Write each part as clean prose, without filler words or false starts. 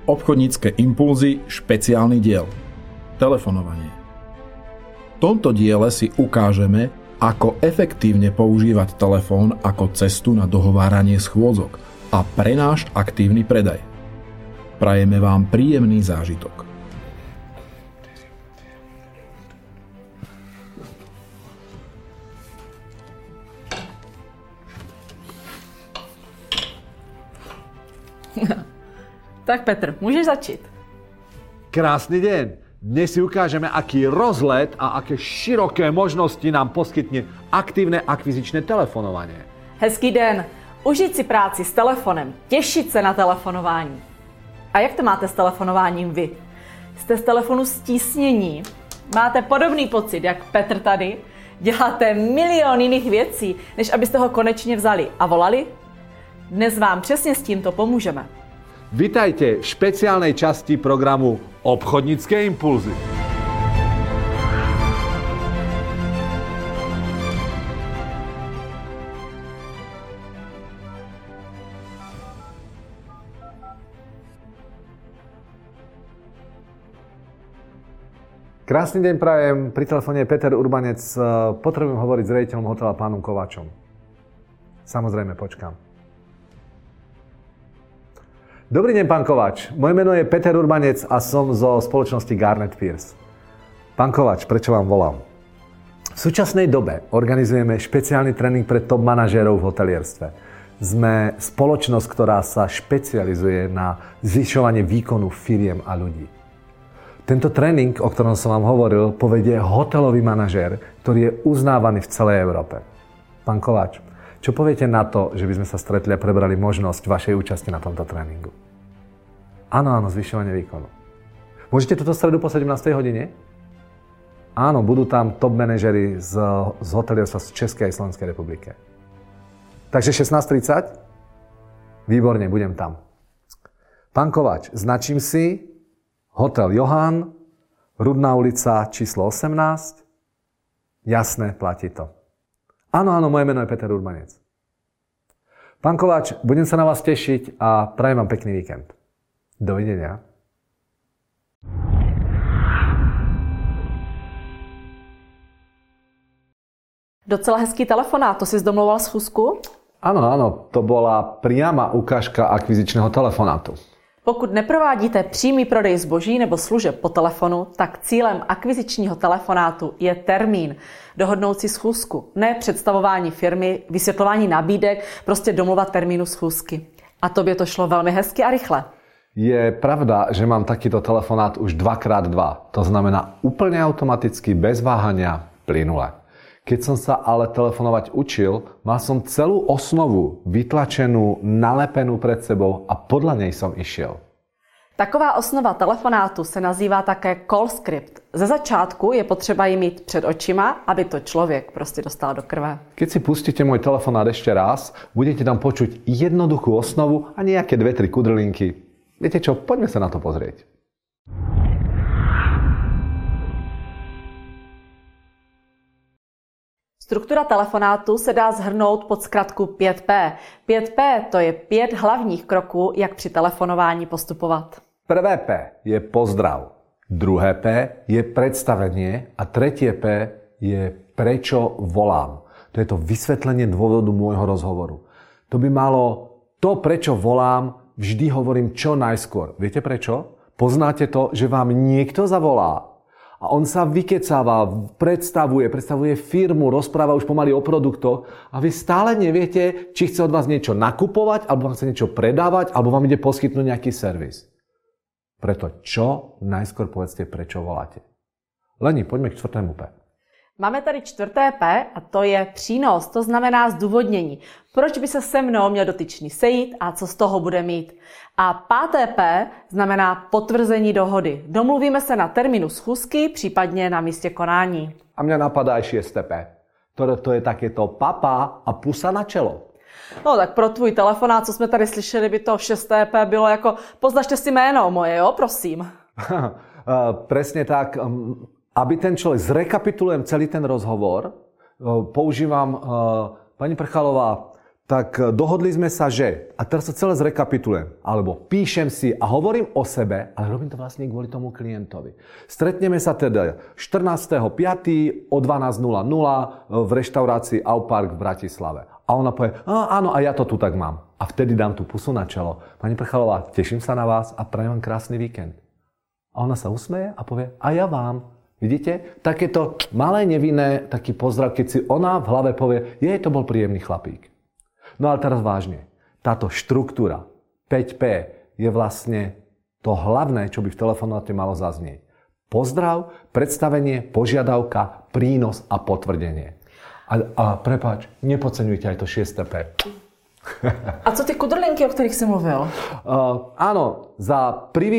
Obchodnícke impulzy, špeciálny diel. Telefonovanie. V tomto diele si ukážeme, ako efektívne používať telefón ako cestu na dohováranie schôdzok a pre náš aktívny predaj. Prajeme vám príjemný zážitok. Tak Petr, môžeš začít. Krásny deň. Dnes si ukážeme, aký rozlet a aké široké možnosti nám poskytne aktívne akvizičné telefonovanie. Hezký den. Užít si práci s telefonem, těšit se na telefonování. A jak to máte s telefonováním vy? Jste z telefonu stísnění? Máte podobný pocit, jak Petr tady? Děláte milion jiných věcí, než abyste ho konečně vzali a volali? Dnes vám přesně s tímto pomůžeme. Vitajte v špeciálnej časti programu Obchodnícke impulzy. Krásny deň prajem, pri telefóne je Peter Urbanec. Potrebujem hovoriť s riaditeľom hotela pánom Kovačom. Samozrejme, počkám. Dobrý deň, pán Kovač. Moje meno je Peter Urbanec a som zo spoločnosti Garnet Peirce. Pán Kovač, prečo vám volám? V súčasnej dobe organizujeme špeciálny tréning pre top manažérov v hotelierstve. Sme spoločnosť, ktorá sa špecializuje na zvyšovanie výkonu firiem a ľudí. Tento tréning, o ktorom som vám hovoril, povedie hotelový manažér, ktorý je uznávaný v celej Európe. Pán Kovač, čo poviete na to, že by sme sa stretli a prebrali možnosť vašej účasti na tomto tréningu? Áno, zvyšovanie výkonu. Môžete túto stredu po 17. hodine? Áno, budú tam top manažeri z hotelierstva z Českej a Slovenskej republiky. Takže 16:30? Výborne, budem tam. Pán Kovač, značím si Hotel Johan, Rudná ulica číslo 18. Jasné, platí to. Áno, moje meno je Peter Urbanec. Pán Kovač, budem sa na vás tešiť a prajem vám pekný víkend. Dovidenia. Docela hezký telefonát, to si zdomlouval schůzku? Áno, to bola priama ukážka akvizičného telefonátu. Pokud neprovádíte přímý prodej zboží nebo služeb po telefonu, tak cílem akvizičního telefonátu je termín, dohodnout si schůzku, ne představování firmy, vysvětlování nabídek, prostě domluvat termínu schůzky. A tobě to šlo velmi hezky a rychle. Je pravda, že mám takýto telefonát už 2x2. To znamená úplne automaticky, bez váhania, plynule. Keď som sa ale telefonovať učil, mal som celú osnovu vytlačenú, nalepenú pred sebou a podľa nej som išiel. Taková osnova telefonátu se nazývá také call script. Ze začátku je potřeba ji mít před očima, aby to člověk prostě dostal do krve. Keď si pustíte môj telefonát ešte raz, budete tam počuť jednoduchú osnovu a nejaké 2-3 kudrlinky. Viete čo, poďme sa na to pozrieť. Struktura telefonátu se dá shrnout pod zkratku 5P. 5P to je 5 hlavních kroků, jak při telefonování postupovat. Prvé P je pozdrav, druhé P je predstavenie a tretie P je prečo volám. To je to vysvetlenie dôvodu môjho rozhovoru. To by malo to, prečo volám, vždy hovorím čo najskôr. Viete prečo? Poznáte to, že vám niekto zavolá a on sa vykecáva, predstavuje firmu, rozpráva už pomaly o produktoch a vy stále neviete, či chce od vás niečo nakupovať, alebo vám chce niečo predávať, alebo vám ide poskytnúť nejaký servis. Preto čo najskôr povedzte, prečo voláte. Leni, poďme k 4. P. Máme tady 4. P a to je přínos, to znamená zdůvodnění. Proč by se se mnou měl dotyčný sejít a co z toho bude mít. A 5. P znamená potvrzení dohody. Domluvíme se na termínu schůzky, případně na místě konání. A mňa napadá aj 6. P. To je takéto papa a pusa na čelo. No tak pro tvůj telefonát, co jsme tady slyšeli, by to 6. P bylo jako poznačte si jméno moje, jo, prosím. Presne tak. Aby ten človek, zrekapitulujem celý ten rozhovor, používam, pani Prchalová, tak dohodli sme sa, že, a teraz sa celé zrekapitulujem, alebo píšem si a hovorím o sebe, ale robím to vlastne kvôli tomu klientovi. Stretneme sa teda 14.5. o 12.00 v reštaurácii Aupark v Bratislave. A ona povie, áno, a ja to tu tak mám. A vtedy dám tú pusu na čelo. Pani Prchalová, teším sa na vás a prajem vám krásny víkend. A ona sa usmeje a povie, a ja vám. Vidíte? Takéto malé nevinné, taký pozdrav, keď si ona v hlave povie, to bol príjemný chlapík. No ale teraz vážne. Táto štruktúra 5P je vlastne to hlavné, čo by v telefonáte malo zaznieť. Pozdrav, predstavenie, požiadavka, prínos a potvrdenie. A prepáč, nepodceňujte aj to 6P. A co ty kudrlinky, o ktorých si mluvil? Áno, za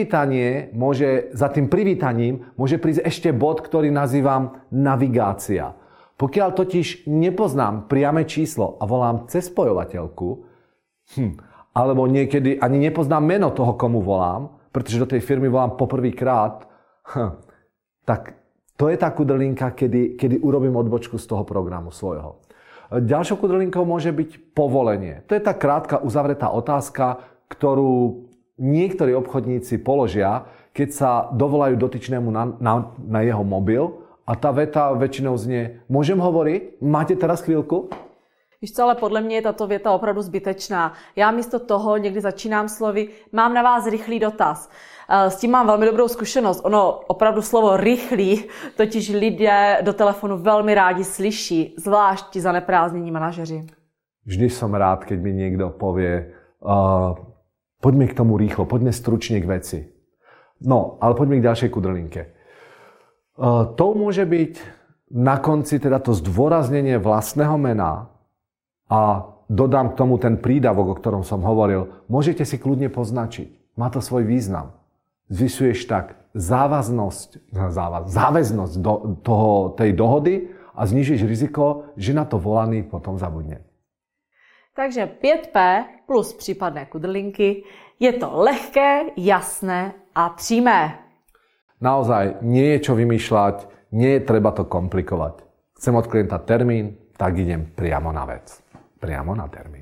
tým privítaním môže prísť ešte bod, ktorý nazývam navigácia. Pokiaľ totiž nepoznám priame číslo a volám cez spojovateľku, alebo niekedy ani nepoznám meno toho, komu volám, pretože do tej firmy volám poprvýkrát, tak to je tá kudrlinka, kedy urobím odbočku z toho programu svojho. Ďalšou kudrlinkou môže byť povolenie. To je tá krátka uzavretá otázka, ktorú niektorí obchodníci položia, keď sa dovolajú dotyčnému na jeho mobil. A ta veta väčšinou znie, môžem hovoriť? Máte teraz chvíľku? Víš co, ale podle mě je tato věta opravdu zbytečná. Já místo toho někdy začínám slovy, mám na vás rychlý dotaz. S tím mám velmi dobrou zkušenost. Ono opravdu slovo rychlý, totiž lidé do telefonu velmi rádi slyší, zvlášť ti zaneprázdnění manažeři. Vždy som rád, keď mi niekto povie, poďme k tomu rýchlo, poďme stručne k veci. No, ale poďme k ďalšej kudrlinke. To môže byť na konci teda to zdôraznenie vlastného mena a dodám k tomu ten prídavok, o ktorom som hovoril. Môžete si kľudne poznačiť. Má to svoj význam. Zvyšuješ tak záväznosť tej dohody a znižíš riziko, že na to volaný potom zabudne. Takže 5P plus případné kudrlinky. Je to lehké, jasné a přímé. Naozaj nie je čo vymýšľať, nie je treba to komplikovať. Chcem od klienta termín, tak idem priamo na vec. Priamo na termín.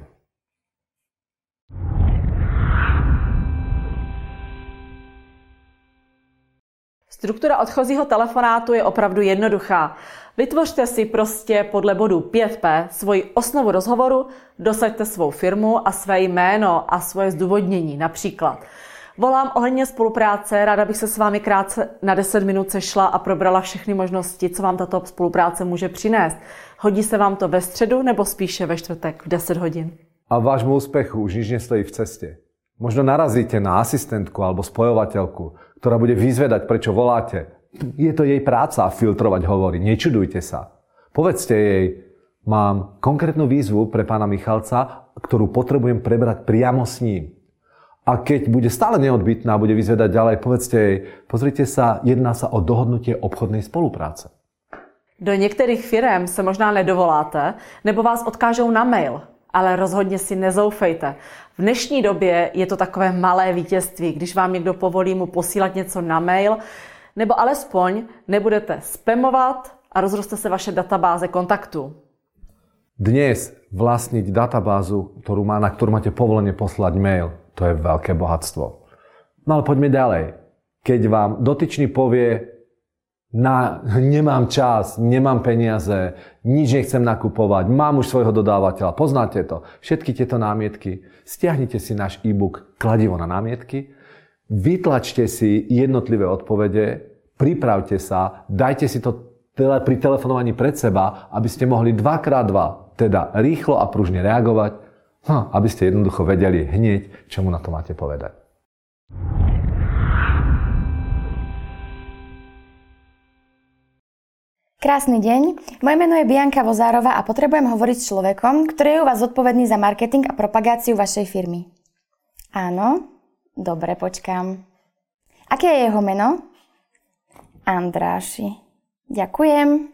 Struktura odchozího telefonátu je opravdu jednoduchá. Vytvořte si prostě podle bodu 5P svoji osnovu rozhovoru, dosaďte svou firmu a své jméno a svoje zdůvodnění. Například volám ohledně spolupráce, ráda bych se s vámi krátce na 10 minut sešla a probrala všechny možnosti, co vám tato spolupráce může přinést. Hodí se vám to ve středu nebo spíše ve čtvrtek v 10 hodin? A vášmu úspechu už nič nestojí v ceste. Možno narazíte na asistentku alebo spojovateľku, ktorá bude vyzvedať, prečo voláte. Je to jej práca filtrovať hovory, nečudujte sa. Povedzte jej, mám konkrétnu výzvu pre pána Michalca, ktorú potrebujem prebrať priamo s ním. A keď bude stále neodbytná a bude vyzvedať ďalej, povedzte jej, pozrite sa, jedná sa o dohodnutie obchodnej spolupráce. Do některých firem se možná nedovoláte, nebo vás odkážou na mail, ale rozhodně si nezoufejte. V dnešní době je to takové malé vítězství, když vám někdo povolí mu posílat něco na mail, nebo alespoň nebudete spamovat a rozroste se vaše databáze kontaktů. Dnes vlastniť databázu, na ktorú máte povolenie poslať mail, to je veľké bohatstvo. No ale poďme ďalej. Keď vám dotyčný povie, nemám čas, nemám peniaze, nič nechcem nakupovať, mám už svojho dodávateľa, poznáte to. Všetky tieto námietky, stiahnite si náš e-book Kladivo na námietky, vytlačte si jednotlivé odpovede, pripravte sa, dajte si to pri telefonovaní pred seba, aby ste mohli 2x2, teda rýchlo a pružne reagovať, aby ste jednoducho vedeli hneď, čo mu na to máte povedať. Krásny deň, moje meno je Bianka Vozárová a potrebujem hovoriť s človekom, ktorý je u vás zodpovedný za marketing a propagáciu vašej firmy. Áno? Dobre, počkám. Aké je jeho meno? Andráši. Ďakujem.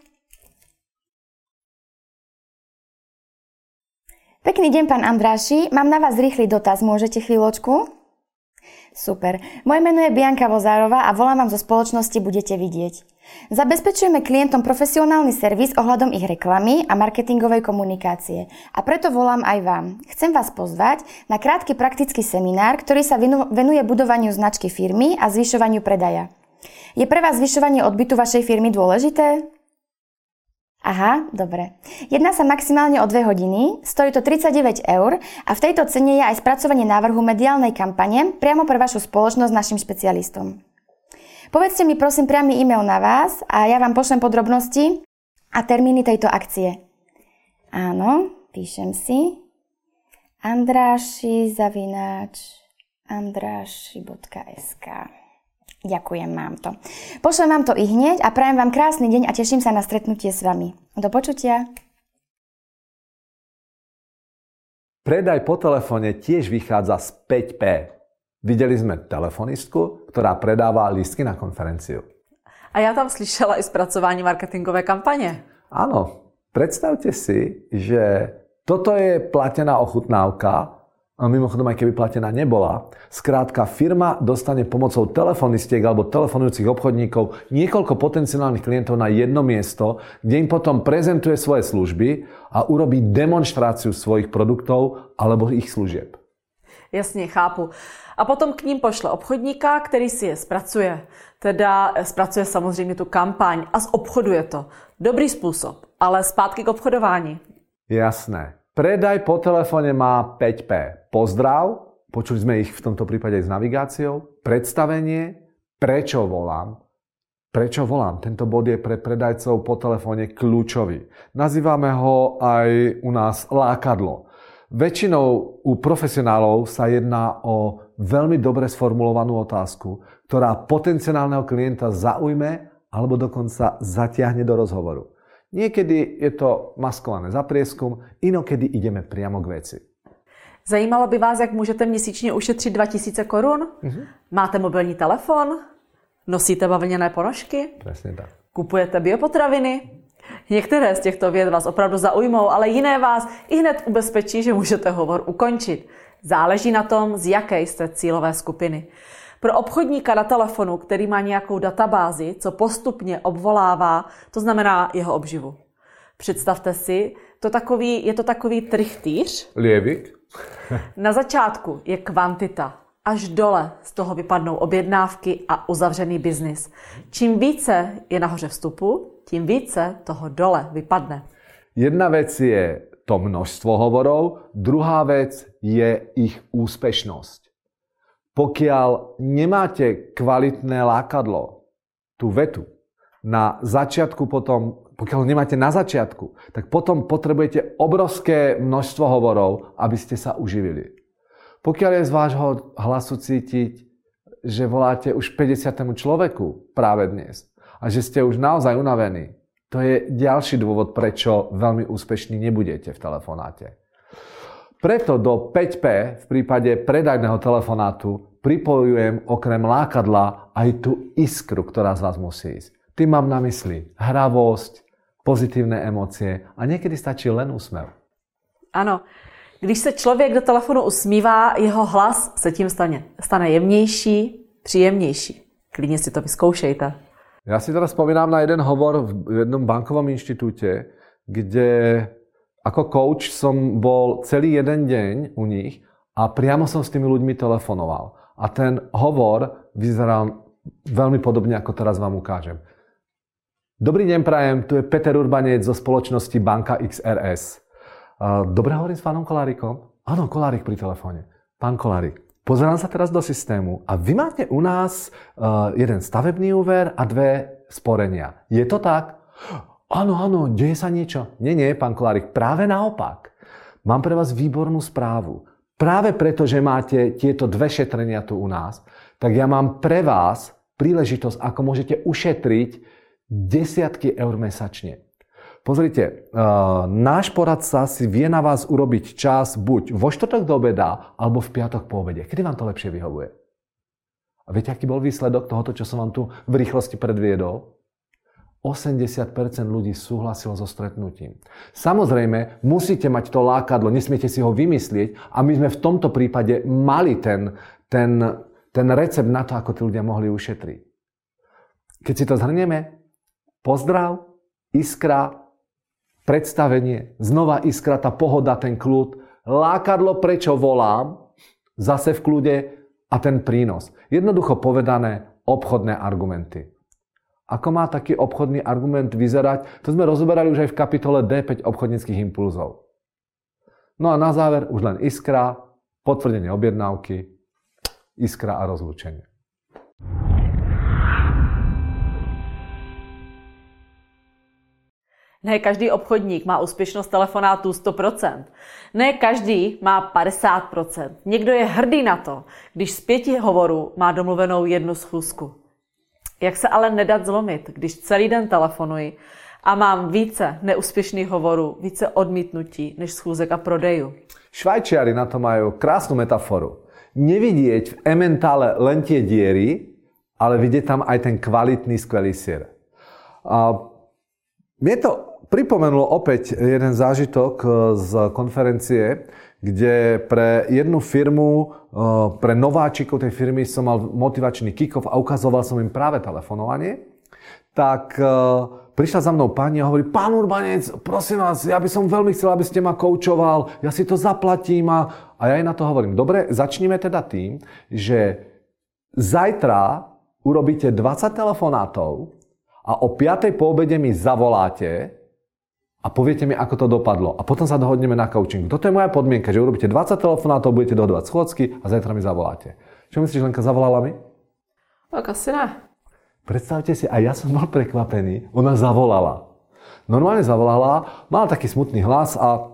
Pekný deň, pán Andráši. Mám na vás rýchly dotaz. Môžete chvíľočku? Super. Moje meno je Bianka Vozárová a volám vám zo spoločnosti Budete vidieť. Zabezpečujeme klientom profesionálny servis ohľadom ich reklamy a marketingovej komunikácie. A preto volám aj vám. Chcem vás pozvať na krátky praktický seminár, ktorý sa venuje budovaniu značky firmy a zvyšovaniu predaja. Je pre vás zvyšovanie odbytu vašej firmy dôležité? Aha, dobre. Jedná sa maximálne o 2 hodiny, stojí to 39 € a v tejto cene je aj spracovanie návrhu mediálnej kampane priamo pre vašu spoločnosť našim špecialistom. Povedzte mi prosím priamy e-mail na vás a ja vám pošlem podrobnosti a termíny tejto akcie. Áno, píšem si. andraši@andraši.sk. Ďakujem, mám to. Pošlem vám to i hneď a prajem vám krásny deň a teším sa na stretnutie s vami. Do počutia. Predaj po telefóne tiež vychádza z 5P. Videli sme telefonistku, ktorá predáva lístky na konferenciu. A ja tam slyšela i spracování marketingové kampaně. Áno, predstavte si, že toto je platená ochutnávka, a mimochodom aj keby platená nebola. Skrátka, firma dostane pomocou telefonistiek alebo telefonujúcich obchodníkov niekoľko potenciálnych klientov na jedno miesto, kde im potom prezentuje svoje služby a urobí demonštráciu svojich produktov alebo ich služieb. Jasně, chápu. A potom k ním pošle obchodníka, který si je zpracuje. Teda zpracuje samozřejmě tu kampaň a zobchoduje to. Dobrý způsob, ale zpátky k obchodování. Jasné. Predaj po telefóne má 5P. Pozdrav, počuli sme ich v tomto prípade aj s navigáciou. Predstavenie, prečo volám. Prečo volám? Tento bod je pre predajcov po telefóne kľúčový. Nazývame ho aj u nás lákadlo. Väčšinou u profesionálov sa jedná o veľmi dobre sformulovanú otázku, ktorá potenciálneho klienta zaujme alebo dokonca zatiahne do rozhovoru. Niekedy je to maskované za prieskum, inokedy ideme priamo k veci. Zajímalo by vás, jak můžete měsíčně ušetřit 2000 korun? Máte mobilní telefon? Nosíte bavlněné ponožky? Presne tak. Kupujete biopotraviny? Některé z těchto věd vás opravdu zaujmou, ale jiné vás i hned ubezpečí, že můžete hovor ukončit. Záleží na tom, z jaké jste cílové skupiny. Pro obchodníka na telefonu, který má nějakou databázi, co postupně obvolává, to znamená jeho obživu. Představte si, je to takový trichtýř. Lievik. Na začátku je kvantita. Až dole z toho vypadnou objednávky a uzavřený biznis. Čím více je nahoře vstupu, tím více toho dole vypadne. Jedna vec je to množstvo hovorov, druhá vec je ich úspešnosť. Pokiaľ nemáte kvalitné lákadlo, tú vetu, na začiatku potom, pokiaľ nemáte na začiatku, tak potom potrebujete obrovské množstvo hovorov, aby ste sa uživili. Pokiaľ je z vášho hlasu cítiť, že voláte už 50. človeku práve dnes a že ste už naozaj unavení, to je ďalší dôvod, prečo veľmi úspešní nebudete v telefonáte. Preto do 5P v prípade predajného telefonátu pripojujem okrem lákadla aj tú iskru, ktorá z vás musí ísť. Tým mám na mysli hravosť, pozitívne emócie a niekedy stačí len úsmev. Ano, když se člověk do telefonu usmívá, jeho hlas se tím stane jemnější, příjemnější. Klidně si to vyzkoušejte. Ja si teraz spomínam na jeden hovor v jednom bankovom inštitúte, kde ako coach som bol celý jeden deň u nich a priamo som s tými ľuďmi telefonoval. A ten hovor vyzeral veľmi podobne, ako teraz vám ukážem. Dobrý deň prajem, tu je Peter Urbanec zo spoločnosti Banka XRS. Dobre hovorím s pánom Kolárikom? Áno, Kolárik pri telefóne. Pán Kolárik, pozerám sa teraz do systému a vy máte u nás jeden stavebný úver a 2 sporenia. Je to tak? Áno, deje sa niečo? Nie, pán Kolárik, práve naopak. Mám pre vás výbornú správu. Práve preto, že máte tieto 2 šetrenia tu u nás, tak ja mám pre vás príležitosť, ako môžete ušetriť desiatky eur mesačne. Pozrite, náš poradca si vie na vás urobiť čas buď vo štvrtok do obeda, alebo v piatok po obede. Kedy vám to lepšie vyhovuje? A viete, aký bol výsledok tohoto, čo som vám tu v rýchlosti predviedol? 80% ľudí súhlasilo so stretnutím. Samozrejme, musíte mať to lákadlo, nesmiete si ho vymyslieť a my sme v tomto prípade mali ten recept na to, ako tí ľudia mohli ušetriť. Keď si to zhrnieme, Pozdrav, iskra, predstavenie, znova iskra, tá pohoda, ten kľud, lákadlo, prečo volám, zase v kľude a ten prínos. Jednoducho povedané, obchodné argumenty. Ako má taký obchodný argument vyzerať? To sme rozoberali už aj v kapitole D5 obchodníckych impulzov. No a na záver už len iskra, potvrdenie objednávky, iskra a rozlúčenie. Ne každý obchodník má úspěšnost telefonátů 100%. Ne každý má 50%. Někdo je hrdý na to, když z 5 hovorů má domluvenou 1 schůzku. Jak se ale nedat zlomit, když celý den telefonuji a mám více neúspěšných hovorů, více odmítnutí než schůzek a prodejů? Švajčiari na to majú krásnu metaforu. Nevidieť v ementále len tie diery, ale vidieť tam aj ten kvalitný, skvelý syr. Mne to pripomenulo opäť jeden zážitok z konferencie, kde pre jednu firmu, pre nováčikov tej firmy som mal motivačný kick-off a ukazoval som im práve telefonovanie. Tak prišla za mnou pani a hovorí: pán Urbanec, prosím vás, ja by som veľmi chcel, aby ste ma koučoval, ja si to zaplatím. A ja jej na to hovorím: dobre, začníme teda tým, že zajtra urobíte 20 telefonátov a o 5:00 po obede mi zavoláte a poviete mi, ako to dopadlo. A potom sa dohodneme na coachingu. Toto je moja podmienka, že urobíte 20 telefonátov, budete dohodovať schôdzky a zajtra mi zavoláte. Čo myslíš, Lenka, zavolala mi? Tak asi ne. Predstavte si, a ja som bol prekvapený, ona zavolala. Normálne zavolala, mala taký smutný hlas a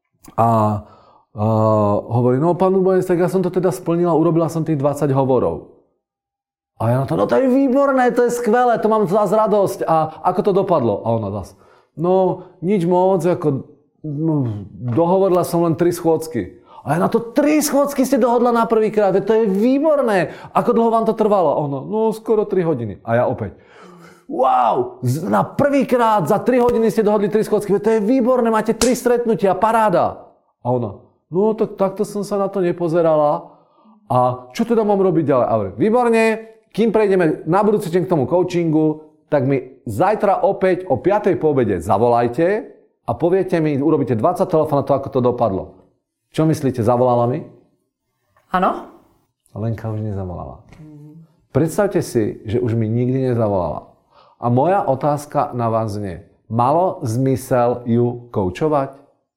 hovorí: no pán Urbanec, tak ja som to teda splnila, urobila som tých 20 hovorov. A ja na to: no to je výborné, to je skvelé, to mám zás radosť. A ako to dopadlo? A ona zás: no nič moc, dohovorila som len 3 schôdzky. A ja na to: 3 schôdzky ste dohodla na prvýkrát, to je výborné. Ako dlho vám to trvalo? A ona: no skoro 3 hodiny. A ja opäť: wow, na prvýkrát za 3 hodiny ste dohodli 3 schôdzky, to je výborné, máte 3 stretnutia, paráda. A ona: no takto som sa na to nepozerala. A čo teda mám robiť ďalej? A hovorím: výborne, kým prejdeme na budúci deň k tomu coachingu, tak mi zajtra opäť o 5:00 po obede zavolajte a poviete mi, urobíte 20 telefonátov, ako to dopadlo. Čo myslíte, zavolala mi? Ano. Lenka už nezavolala. Predstavte si, že už mi nikdy nezavolala. A moja otázka na vás znie: malo zmysel ju koučovať?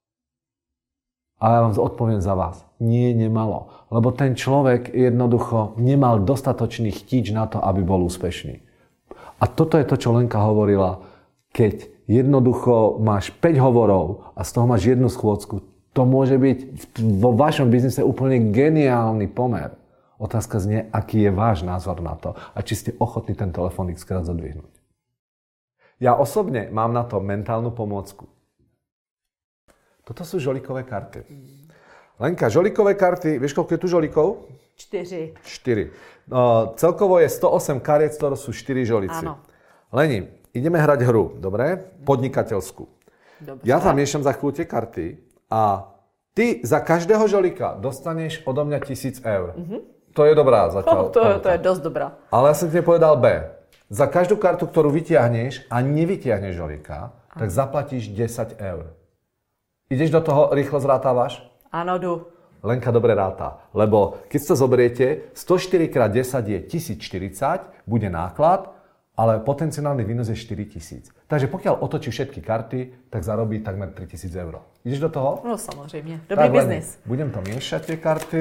A ja vám odpoviem za vás: nie, nemalo. Lebo ten človek jednoducho nemal dostatočný chtíč na to, aby bol úspešný. A toto je to, čo Lenka hovorila. Keď jednoducho máš 5 hovorov a z toho máš 1 schôdzku, to môže byť vo vašom biznise úplne geniálny pomer. Otázka znie, aký je váš názor na to a či ste ochotní ten telefón x-krát zadvihnúť. Ja osobne mám na to mentálnu pomôcku. Toto sú žolíkové karty. Lenka, žolíkové karty, vieš, koľko je tu žolíkov? 4. Celkovo je 108 kariet, ktoré sú 4 žolíci. Áno. Leni, ideme hrať hru, dobre? Podnikateľskú. Dobre. Ja tam miešam za chvíľu tie karty a ty za každého žolíka dostaneš odo mňa 1000 eur. To je dobrá zatiaľ. To je dosť dobrá. Ale ja som ti nepovedal B. Za každú kartu, ktorú vytiahneš a nevytiahneš žolíka, tak zaplatíš 10 eur. Ideš do toho, rýchlo zrátávaš? Áno, jdu. Lenka dobre ráta, lebo keď to zoberiete, 104x10 je 1040, bude náklad, ale potenciálny výnos je 4000. Takže pokiaľ otočí všetky karty, tak zarobí takmer 3000 eur. Ideš do toho? No samozřejmě, dobrý biznis. Budem to miešať tie karty.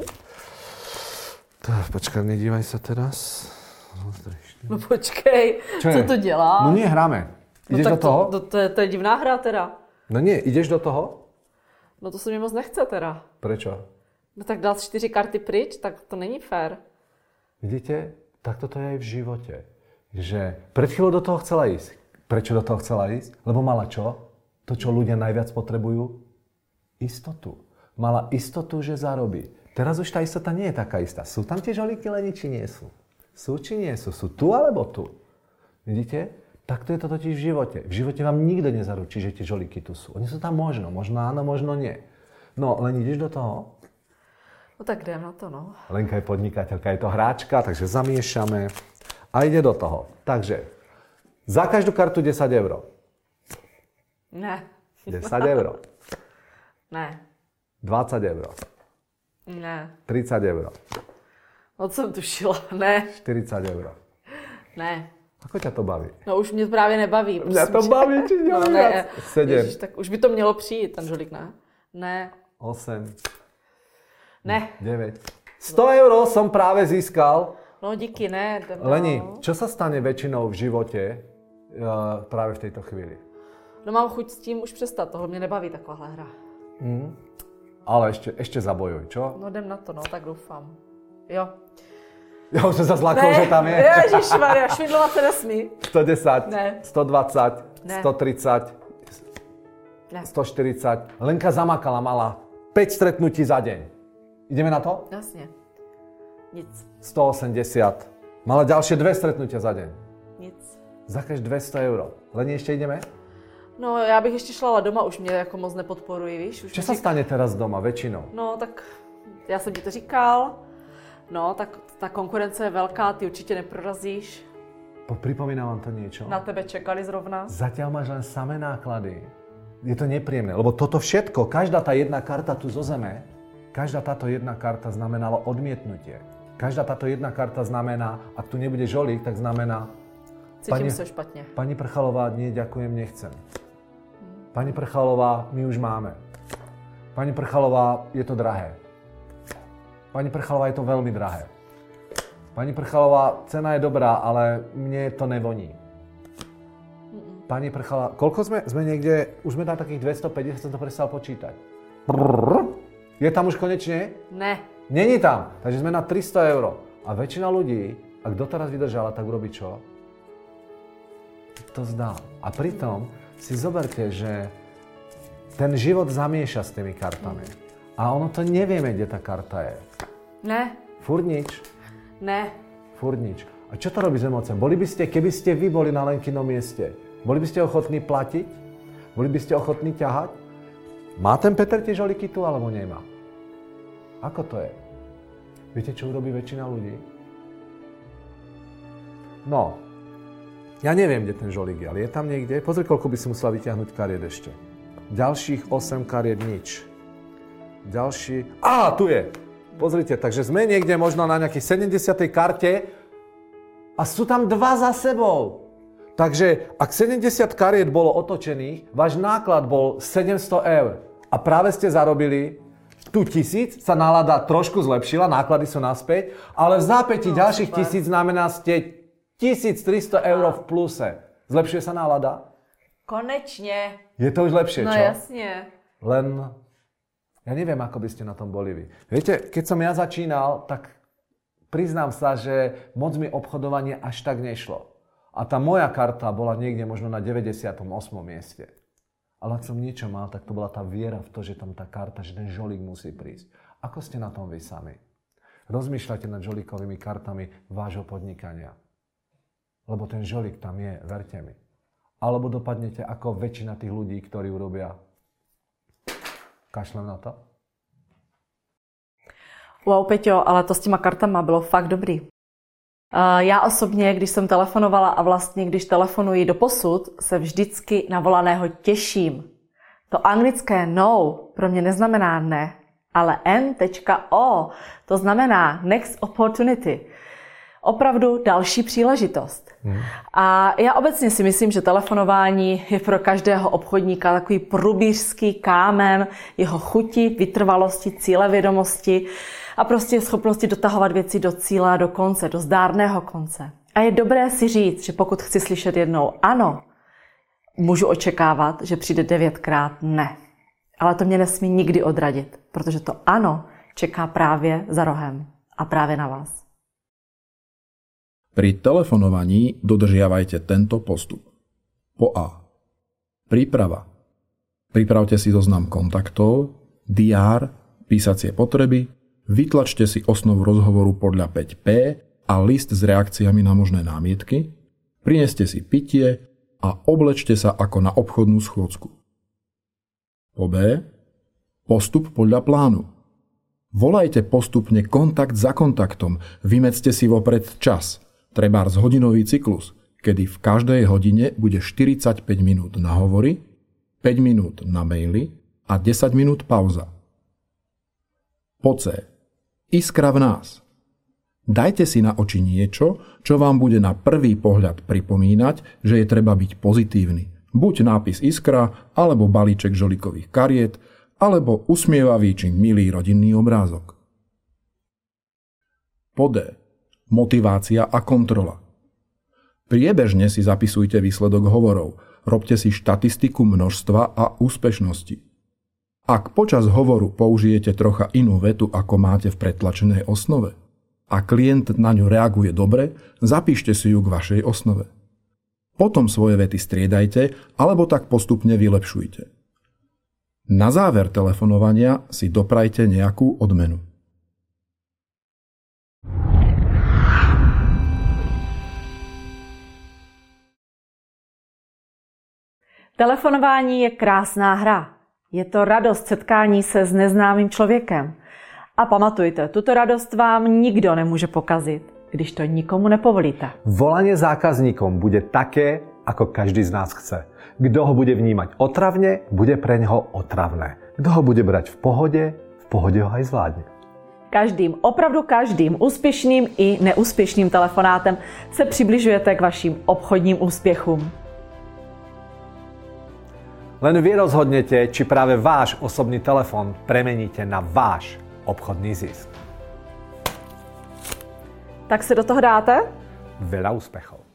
Počkaj, nedívaj sa teraz. No počkej, co to dělá? No nie, hráme. Ideš do toho? To je divná hra teda. No nie, ideš do toho? No to se mi moc nechce teda. Prečo? No tak dát 4 karty pryč, tak to není fér. Vidíte? Tak toto je aj v živote. Že pred chvíľou do toho chcela ísť. Prečo do toho chcela ísť? Lebo mala čo? To, čo ľudia najviac potrebujú? Istotu. Mala istotu, že zarobí. Teraz už tá istota nie je taká istá. Sú tam tie žolíky, Leni, či nie sú? Sú či nie sú? Sú tu alebo tu? Vidíte? Takto je to totiž v živote. V živote vám nikto nezaručí, že tie žolíky tu sú. Oni sú tam možno áno, možno nie. No, len ideš do toho? No tak jdem na to, no. Lenka je podnikateľka, je to hráčka, takže zamiešame a ide do toho. Takže, Za každú kartu 10 eur. Ne. 10 eur. Ne. 20 eur. Ne. 30 eur. Moc jsem tušila. Ne. 40 eur. Ne. Ako ťa to baví? No už mě právě nebaví. Mňa to baví, či No, viac? ne. 7. Ježiš, tak už by to mělo přijít, ten žolík, ne? Ne. 8. Ne. 9. 100 eur som práve získal. No díky, ne. No. Leni, čo sa stane väčšinou v živote práve v tejto chvíli? No mám chuť s tím už přestat, tohle mě nebaví takováhle hra. Ale ešte zabojuj, čo? No jdem na to, no, tak doufám. Jo. Ja už som sa zlakol, že tam je. Ježišmarja, švindlovat se nesmí. 110, Ne. 120, Ne. 130, Ne. 140. Lenka zamakala, mala 5 stretnutí za deň. Ideme na to? Jasně. Nic. 180. Mala ďalšie 2 stretnutia za deň. Nic. Za každé 200 eur. Leni, ešte ideme? No já bych ještě šla, ale doma už mě jako moc nepodporují, víš? Už Čo mi sa stane teraz doma väčšinou? No tak já jsem ti to říkal. No tak ta konkurence je velká, ty určitě neprorazíš. Pripomína vám to niečo? Na tebe čekali zrovna. Zatiaľ máš len samé náklady. Je to nepríjemné, lebo toto všetko, každá tá jedna karta tu zo zeme, každá táto jedna karta znamenala odmietnutie. Každá táto jedna karta znamená, ak tu nebude žolík, tak znamená... Cítím se špatně. Pani Prchalová, nie, ďakujem, nechcem. Pani Prchalová, my už máme. Pani Prchalová, je to drahé. Pani Prchalová, je to veľmi drahé. Pani Prchalová, cena je dobrá, ale mne to nevoní. Pani Prchalová, koľko sme? Sme niekde, už sme tam takých 250, som to prestal počítať. Je tam už konečne? Ne. Není tam, takže sme na 300 eur. A väčšina ľudí, ak doteraz vydržala, tak urobí čo? To zdá. A pritom si zoberte, že ten život zamieša s tými kartami. A ono to nevieme, kde tá karta je. Ne. Furt nič. Ne. Furt nič. A čo to robí s emóciami? Boli by ste, keby ste vy boli na Lenkinom mieste, boli by ste ochotní platiť? Boli by ste ochotní ťahať? Má ten Peter tie žolíky tu, alebo nemá? Ako to je? Viete, čo urobí väčšina ľudí? No, ja neviem, kde ten žolík je, ale je tam niekde. Pozri, koľko by si musela vyťahnuť kariet ešte. Ďalších 8 kariet nič. Ďalší... Tu je! Pozrite, takže sme niekde možno na nejakej 70. karte a sú tam 2 za sebou. Takže ak 70 kariet bolo otočených, váš náklad bol 700 eur. A práve ste zarobili tu 1000, sa nálada trošku zlepšila, náklady sú naspäť, ale v zápäti ďalších 1000 znamená ste 1300 eur v pluse. Zlepšuje sa nálada? Konečně. Je to už lepšie, No čo? jasně. Len ja neviem, ako by ste na tom boli vy. Viete, keď som ja začínal, tak priznám sa, že moc mi obchodovanie až tak nešlo. A tá moja karta bola niekde možno na 98. mieste. Ale ak som niečo mal, tak to bola tá viera v to, že tam tá karta, že ten žolík musí prísť. Ako ste na tom vy sami? Rozmýšľate nad žolíkovými kartami vášho podnikania. Lebo ten žolík tam je, verte mi. Alebo dopadnete ako väčšina tých ľudí, ktorí urobia kašlem na to? Wow, Peťo, ale to s těma kartama bylo fakt dobrý. Já osobně, když jsem telefonovala a vlastně když telefonuji do posud, se vždycky na volaného těším. To anglické no pro mě neznamená ne, ale N.O. To znamená next opportunity. Opravdu další příležitost. A já obecně si myslím, že telefonování je pro každého obchodníka takový průbířský kámen jeho chuti, vytrvalosti, cílevědomosti a prostě schopnosti dotahovat věci do cíle a do konce, do zdárného konce. A je dobré si říct, že pokud chci slyšet jednou ano, můžu očekávat, že přijde 9krát ne. Ale to mě nesmí nikdy odradit, protože to ano čeká právě za rohem a právě na vás. Pri telefonovaní dodržiavajte tento postup. Po A. Príprava. Pripravte si zoznam kontaktov, diár, písacie potreby, vytlačte si osnovu rozhovoru podľa 5P a list s reakciami na možné námietky, prineste si pitie a oblečte sa ako na obchodnú schôdzku. Po B. Postup podľa plánu. Volajte postupne kontakt za kontaktom, vymedzte si vopred čas, trebárs hodinový cyklus. kedy v každej hodine bude 45 minút na hovory, 5 minút na maily a 10 minút pauza. Po C. Iskra v nás. Dajte si na oči niečo, čo vám bude na prvý pohľad pripomínať, že je treba byť pozitívny. Buď nápis Iskra, alebo balíček žolikových kariet, alebo usmievavý či milý rodinný obrázok. Po D. Motivácia a kontrola. Priebežne si zapisujte výsledok hovorov. Robte si štatistiku množstva a úspešnosti. Ak počas hovoru použijete trocha inú vetu, ako máte v pretlačenej osnove, a klient na ňu reaguje dobre, zapíšte si ju k vašej osnove. Potom svoje vety striedajte, alebo tak postupne vylepšujte. Na záver telefonovania si doprajte nejakú odmenu. Telefonování je krásná hra. Je to radost setkání se s neznámým člověkem. A pamatujte, tuto radost vám nikdo nemůže pokazit, když to nikomu nepovolíte. Volanie zákazníkom bude také, ako každý z nás chce. Kto ho bude vnímať otravne, bude pre ňoho otravné. Kto ho bude brať v pohode ho aj zvládne. Každým, opravdu každým úspěšným i neúspěšným telefonátem se přibližujete k vašim obchodním úspěchům. Len vy rozhodnete, či práve váš osobný telefón premeníte na váš obchodný zisk. Tak se do toho dáte? Veľa úspechov.